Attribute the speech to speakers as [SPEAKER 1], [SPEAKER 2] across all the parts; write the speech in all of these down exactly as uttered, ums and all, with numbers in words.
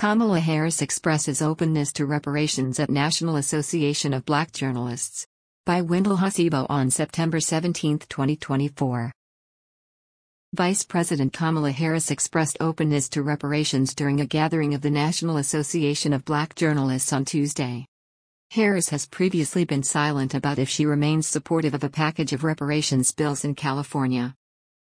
[SPEAKER 1] Kamala Harris expresses openness to reparations at National Association of Black Journalists. By Wendell Hasibo on September seventeenth, twenty twenty-four. Vice President Kamala Harris expressed openness to reparations during a gathering of the National Association of Black Journalists on Tuesday. Harris has previously been silent about if she remains supportive of a package of reparations bills in California.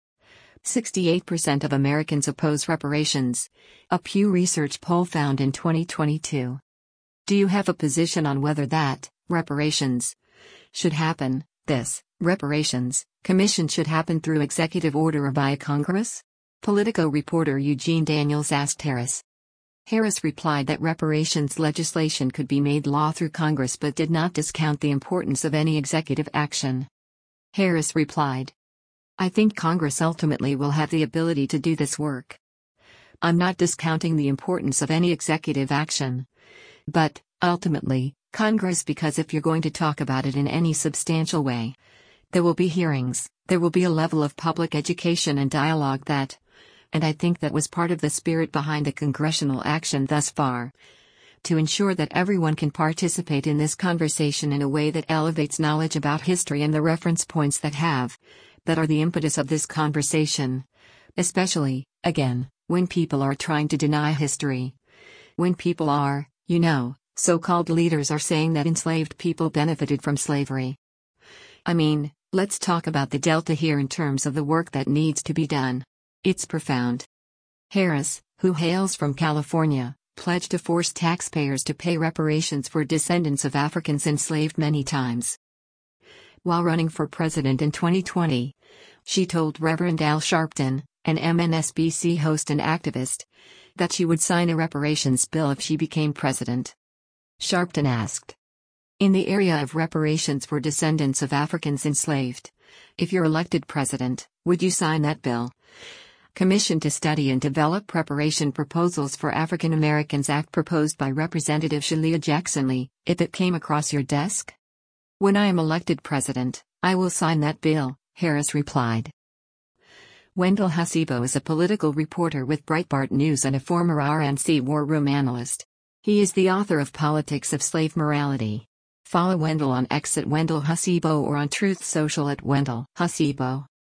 [SPEAKER 1] sixty-eight percent of Americans oppose reparations, a Pew Research poll found in twenty twenty-two. Do you have a position on whether that, reparations, should happen, this, reparations, commission should happen through executive order or by Congress? Politico reporter Eugene Daniels asked Harris. Harris replied that reparations legislation could be made law through Congress but did not discount the importance of any executive action. Harris replied, "I think Congress ultimately will have the ability to do this work. I'm not discounting the importance of any executive action. But, ultimately, Congress, because if you're going to talk about it in any substantial way, there will be hearings, there will be a level of public education and dialogue that, and I think that was part of the spirit behind the congressional action thus far, to ensure that everyone can participate in this conversation in a way that elevates knowledge about history and the reference points that have, that are the impetus of this conversation, especially, again, when people are trying to deny history. When people are, you know, so-called leaders are saying that enslaved people benefited from slavery. I mean, let's talk about the Delta here in terms of the work that needs to be done. It's profound." Harris, who hails from California, pledged to force taxpayers to pay reparations for descendants of Africans enslaved many times. While running for president in twenty twenty, she told Reverend Al Sharpton, an M S N B C host and activist, that she would sign a reparations bill if she became president. Sharpton asked, "In the area of reparations for descendants of Africans enslaved, if you're elected president, would you sign that bill? Commission to study and develop reparation proposals for African Americans Act proposed by Representative Shalia Jackson Lee, if it came across your desk?" "When I am elected president, I will sign that bill," Harris replied. Wendell Hasibo is a political reporter with Breitbart News and a former R N C war room analyst. He is the author of Politics of Slave Morality. Follow Wendell on X at Wendell Hasibo or on Truth Social at Wendell Hasibo.